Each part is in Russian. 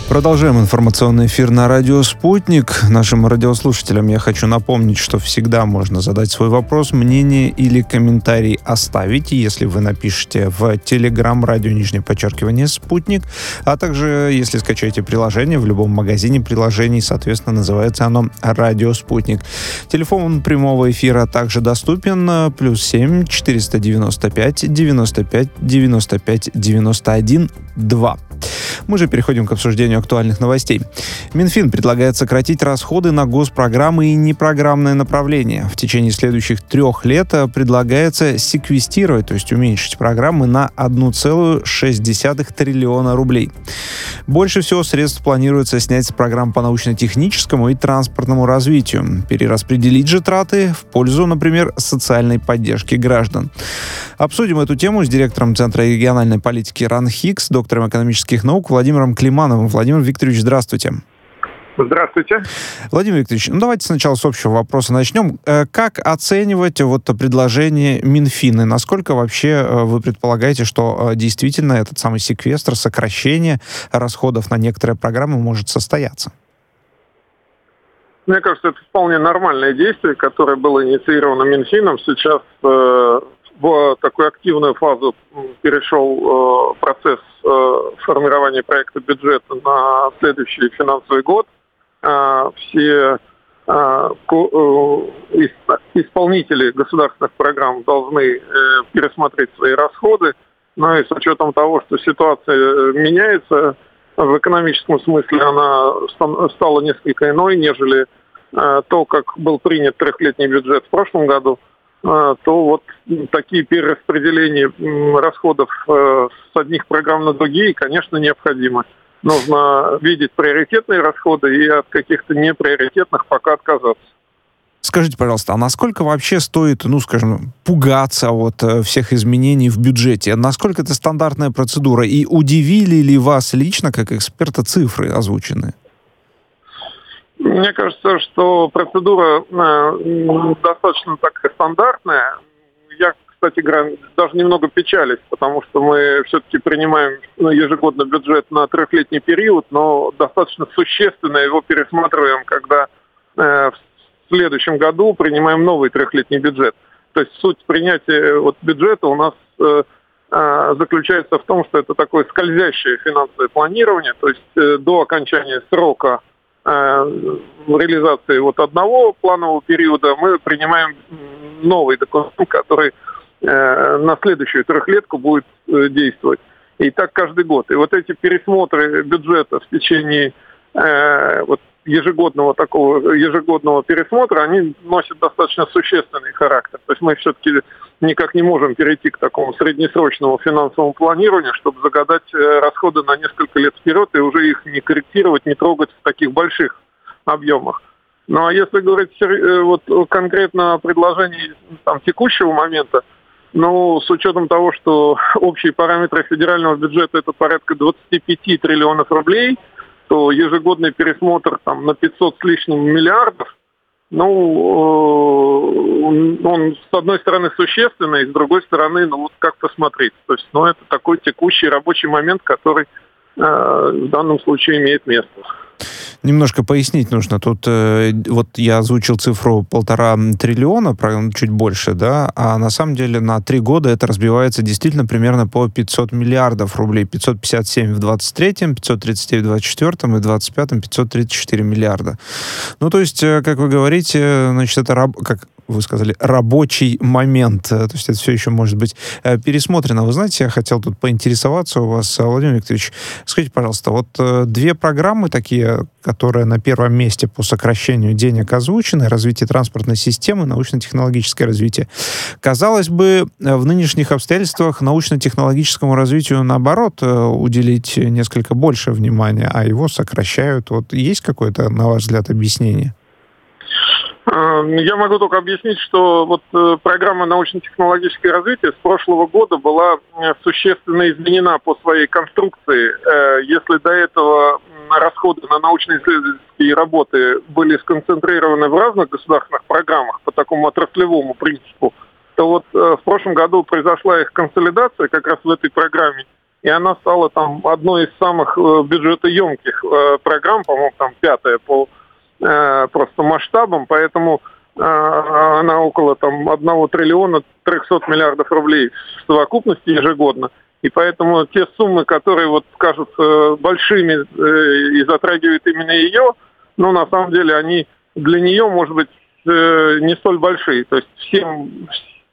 Продолжаем информационный эфир на радио «Спутник». Нашим радиослушателям я хочу напомнить, что всегда можно задать свой вопрос, мнение или комментарий оставить, если вы напишите в Telegram радио _«Спутник», а также если скачаете приложение в любом магазине приложений, соответственно, называется оно «Радио Спутник». Телефон прямого эфира также доступен +7 495 95 95 91 2. Мы же переходим к обсуждению актуальных новостей. Минфин предлагает сократить расходы на госпрограммы и непрограммное направление. В течение следующих 3 лет предлагается секвестировать, то есть уменьшить программы на 1,6 триллиона рублей. Больше всего средств планируется снять с программ по научно-техническому и транспортному развитию. Перераспределить же траты в пользу, например, социальной поддержки граждан. Обсудим эту тему с директором Центра региональной политики РАНХИКС, доктором экономических наук Владимиром Климановым. Владимир Викторович, здравствуйте. Здравствуйте. Владимир Викторович, давайте сначала с общего вопроса начнем. Как оценивать предложение Минфина? Насколько вообще вы предполагаете, что действительно этот самый секвестр, сокращение расходов на некоторые программы может состояться? Мне кажется, это вполне нормальное действие, которое было инициировано Минфином. Сейчас в такую активную фазу перешел процесс формирования проекта бюджета на следующий финансовый год. Все исполнители государственных программ должны пересмотреть свои расходы. Ну и с учетом того, что ситуация меняется, в экономическом смысле она стала несколько иной, нежели то, как был принят 3-летний бюджет в прошлом году, то вот такие перераспределения расходов с одних программ на другие, конечно, необходимы. Нужно видеть приоритетные расходы и от каких-то неприоритетных пока отказаться. Скажите, пожалуйста, а насколько вообще стоит, пугаться от всех изменений в бюджете? Насколько это стандартная процедура? И удивили ли вас лично, как эксперта, цифры озвученные? Мне кажется, что процедура достаточно такая стандартная. Я, кстати говоря, даже немного печалюсь, потому что мы все-таки принимаем ежегодно бюджет на 3-летний период, но достаточно существенно его пересматриваем, когда в следующем году принимаем новый 3-летний бюджет. То есть суть принятия бюджета у нас заключается в том, что это такое скользящее финансовое планирование, то есть до окончания срока реализации одного планового периода мы принимаем новый документ, который на следующую 3-летку будет действовать. И так каждый год. И эти пересмотры бюджета в течение ежегодного пересмотра, они носят достаточно существенный характер. То есть мы все-таки никак не можем перейти к такому среднесрочному финансовому планированию, чтобы загадать расходы на несколько лет вперед и уже их не корректировать, не трогать в таких больших объемах. Ну а если говорить конкретно о предложении текущего момента, с учетом того, что общие параметры федерального бюджета это порядка 25 триллионов рублей, то ежегодный пересмотр на 500 с лишним миллиардов, он с одной стороны существенный, с другой стороны, как посмотреть. То есть, это такой текущий рабочий момент, который в данном случае имеет место. Немножко пояснить нужно. Тут я озвучил цифру 1,5 триллиона, чуть больше, да, а на самом деле на 3 года это разбивается действительно примерно по 500 миллиардов рублей. 557 в 23-м, 539 в 24-м и в 25-м 534 миллиарда. То есть, как вы говорите, это, как вы сказали, рабочий момент. То есть это все еще может быть пересмотрено. Вы знаете, я хотел тут поинтересоваться у вас, Владимир Викторович. Скажите, пожалуйста, 2 программы такие, которые на первом месте по сокращению денег озвучены: развитие транспортной системы, научно-технологическое развитие. Казалось бы, в нынешних обстоятельствах научно-технологическому развитию, наоборот, уделить несколько больше внимания, а его сокращают. Есть какое-то, на ваш взгляд, объяснение? Я могу только объяснить, что программа научно-технологическое развитие с прошлого года была существенно изменена по своей конструкции. Если до этого расходы на научно-исследовательские работы были сконцентрированы в разных государственных программах по такому отраслевому принципу, то в прошлом году произошла их консолидация как раз в этой программе. и она стала там одной из самых бюджетоемких программ, по-моему, там 5-я по просто масштабам, поэтому она около там 1 триллиона 300 миллиардов рублей в совокупности ежегодно. И поэтому те суммы, которые вот кажутся большими и затрагивают именно ее, ну, на самом деле, они для нее, может быть, не столь большие. То есть всем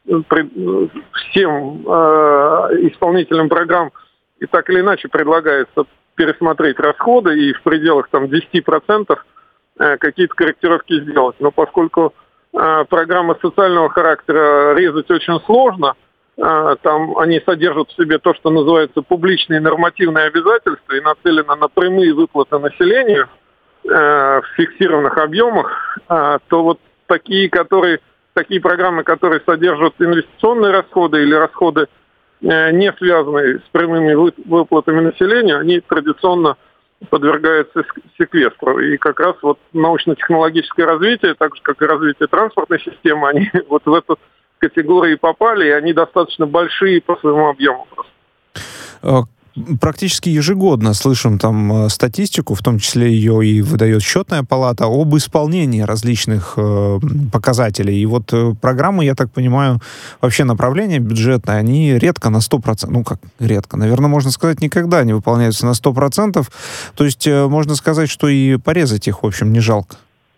исполнителям программ и так или иначе предлагается пересмотреть расходы и в пределах там 10% какие-то корректировки сделать. Но поскольку программы социального характера резать очень сложно, там они содержат в себе то, что называется публичные нормативные обязательства и нацелены на прямые выплаты населению в фиксированных объемах, то вот такие программы, которые содержат инвестиционные расходы или расходы, не связанные с прямыми выплатами населению, они традиционно подвергаются секвестру. И как раз вот научно-технологическое развитие, так же как и развитие транспортной системы, они вот в эту категории попали, и они достаточно большие по своему объему. Практически ежегодно слышим там статистику, в том числе ее и выдает счетная палата, об исполнении различных показателей. И вот программы, я так понимаю, вообще направления бюджетные, они редко на 100%, ну как редко, наверное, можно сказать, никогда не выполняются на 100%. То есть можно сказать, что и порезать их, в общем, не жалко.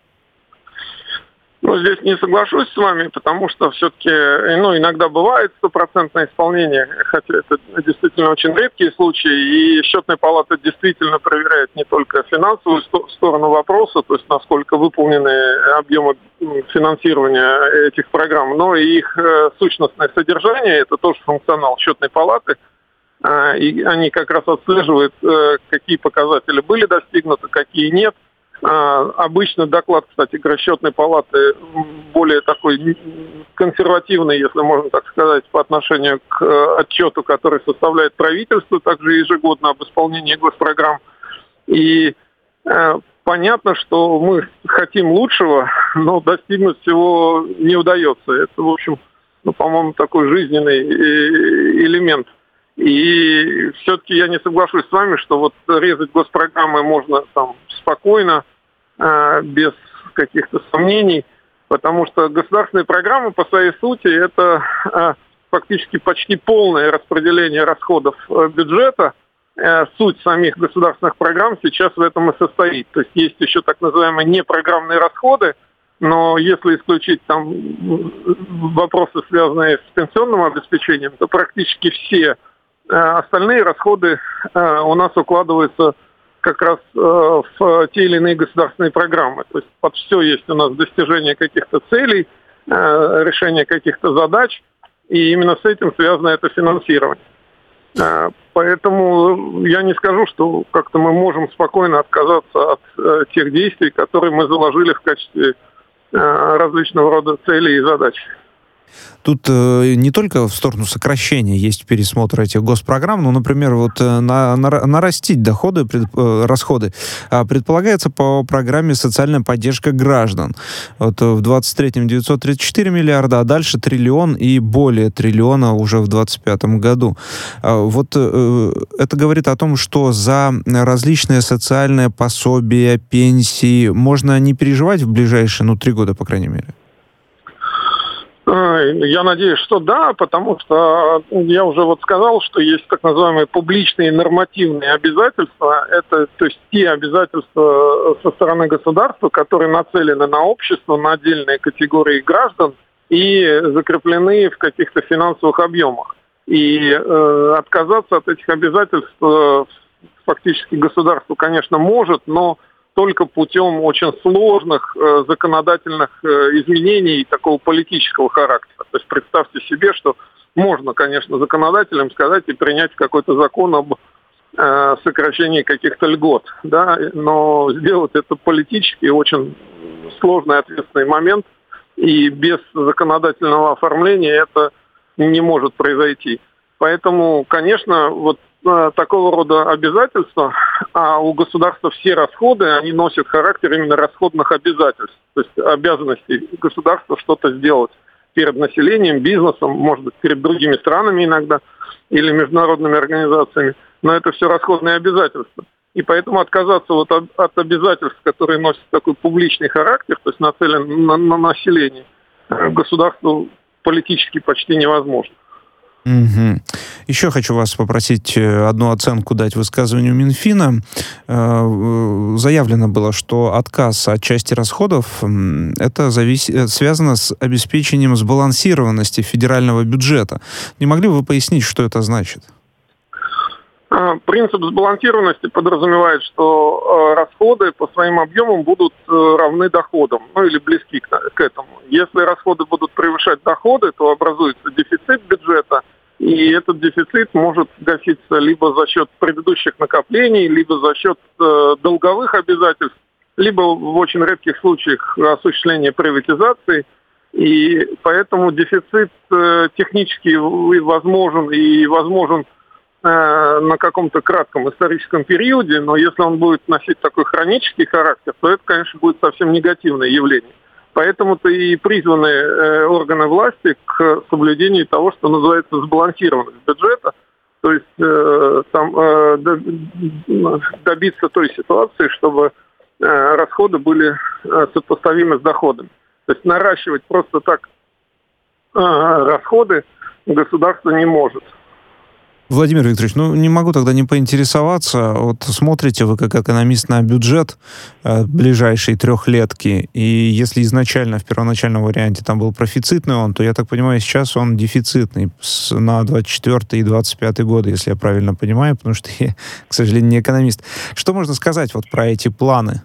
Ну, здесь не соглашусь с вами, потому что все-таки, иногда бывает стопроцентное исполнение, хотя это действительно очень редкие случаи, и счетная палата действительно проверяет не только финансовую сторону вопроса, то есть насколько выполнены объемы финансирования этих программ, но и их сущностное содержание, это тоже функционал счетной палаты, и они как раз отслеживают, какие показатели были достигнуты, какие нет. Обычно доклад, кстати, счетной палаты более такой консервативный, если можно так сказать, по отношению к отчету, который составляет правительство, также ежегодно об исполнении госпрограмм. И понятно, что мы хотим лучшего, но достигнуть всего не удается. Это, в общем, по-моему, такой жизненный элемент. И все-таки я не соглашусь с вами, что вот резать госпрограммы можно там спокойно, без каких-то сомнений, потому что государственные программы по своей сути это фактически почти полное распределение расходов бюджета. Суть самих государственных программ сейчас в этом и состоит. То есть есть еще так называемые непрограммные расходы, но если исключить там вопросы, связанные с пенсионным обеспечением, то практически все остальные расходы у нас укладываются как раз в те или иные государственные программы. То есть под все есть у нас достижение каких-то целей, решение каких-то задач, и именно с этим связано это финансирование. Поэтому я не скажу, что как-то мы можем спокойно отказаться от тех действий, которые мы заложили в качестве различного рода целей и задач. Тут не только в сторону сокращения есть пересмотр этих госпрограмм, но, например, вот нарастить расходы предполагается по программе «Социальная поддержка граждан». Вот в 23-м 934 миллиарда, а дальше триллион и более триллиона уже в 2025 году. Вот это говорит о том, что за различные социальные пособия, пенсии можно не переживать в ближайшие, 3 года, по крайней мере. Я надеюсь, что да, потому что я уже сказал, что есть так называемые публичные нормативные обязательства. Это, то есть, те обязательства со стороны государства, которые нацелены на общество, на отдельные категории граждан и закреплены в каких-то финансовых объемах. И отказаться от этих обязательств фактически государство, конечно, может, но только путем очень сложных законодательных изменений такого политического характера. То есть представьте себе, что можно, конечно, законодателям сказать и принять какой-то закон об сокращении каких-то льгот, да, но сделать это политически очень сложный, ответственный момент, и без законодательного оформления это не может произойти. Поэтому, конечно, такого рода обязательства, а у государства все расходы, они носят характер именно расходных обязательств, то есть обязанностей государства что-то сделать. перед населением, бизнесом, может быть, перед другими странами иногда или международными организациями. Но это все расходные обязательства. И поэтому отказаться вот от обязательств, которые носят такой публичный характер, то есть нацелен на население, государству политически почти невозможно. Угу. Еще хочу вас попросить одну оценку дать высказыванию Минфина. Заявлено было, что отказ от части расходов это связано с обеспечением сбалансированности федерального бюджета. Не могли бы вы пояснить, что это значит? Принцип сбалансированности подразумевает, что расходы по своим объемам будут равны доходам, или близки к этому. Если расходы будут превышать доходы, то образуется дефицит бюджета, и этот дефицит может гаситься либо за счет предыдущих накоплений, либо за счет долговых обязательств, либо в очень редких случаях осуществления приватизации. И поэтому дефицит технически возможен и возможен на каком-то кратком историческом периоде, но если он будет носить такой хронический характер, то это, конечно, будет совсем негативное явление. Поэтому-то и призваны органы власти к соблюдению того, что называется сбалансированность бюджета, то есть добиться той ситуации, чтобы расходы были сопоставимы с доходами. То есть наращивать просто так расходы государство не может. Владимир Викторович, не могу тогда не поинтересоваться. Вот смотрите вы как экономист на бюджет ближайшей трехлетки, и если изначально в первоначальном варианте там был профицитный он, то, я так понимаю, сейчас он дефицитный на 24 и 25 годы, если я правильно понимаю, потому что я, к сожалению, не экономист. Что можно сказать вот про эти планы?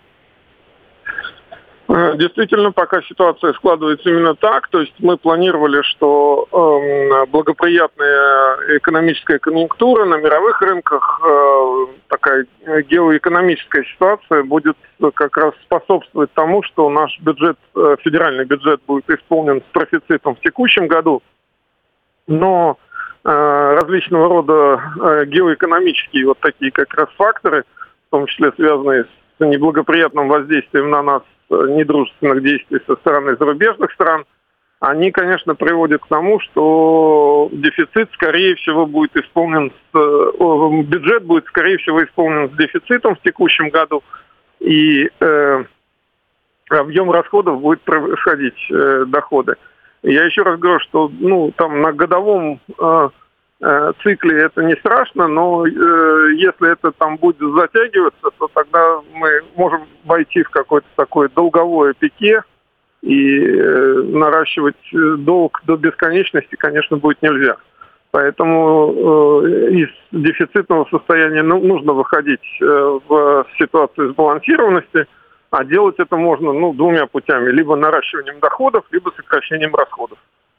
Действительно, пока ситуация складывается именно так, то есть мы планировали, что благоприятная экономическая конъюнктура на мировых рынках, такая геоэкономическая ситуация будет как раз способствовать тому, что наш бюджет, федеральный бюджет будет исполнен с профицитом в текущем году, но различного рода геоэкономические вот такие как раз факторы, в том числе связанные с неблагоприятным воздействием на нас недружественных действий со стороны зарубежных стран, они, конечно, приводят к тому, что дефицит, скорее всего, будет исполнен, бюджет будет, скорее всего, исполнен с дефицитом в текущем году, и объем расходов будет превосходить доходы. Я еще раз говорю, что там на годовом цикле это не страшно, но если это там будет затягиваться, то тогда мы можем войти в какое-то такое долговое пике, и наращивать долг до бесконечности, конечно, будет нельзя. Поэтому из дефицитного состояния нужно выходить в ситуацию сбалансированности, а делать это можно двумя путями: либо наращиванием доходов, либо сокращением расходов.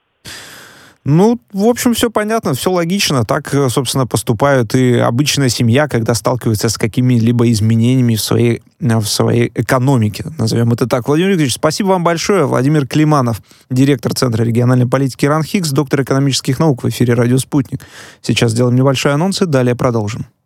В общем, все понятно, все логично. Так, собственно, поступает и обычная семья, когда сталкивается с какими-либо изменениями в своей экономике. Назовем это так. Владимир Викторович, спасибо вам большое. Владимир Климанов, директор Центра региональной политики РАНХИКС, доктор экономических наук, в эфире «Радио Спутник». Сейчас сделаем небольшой анонс и далее продолжим.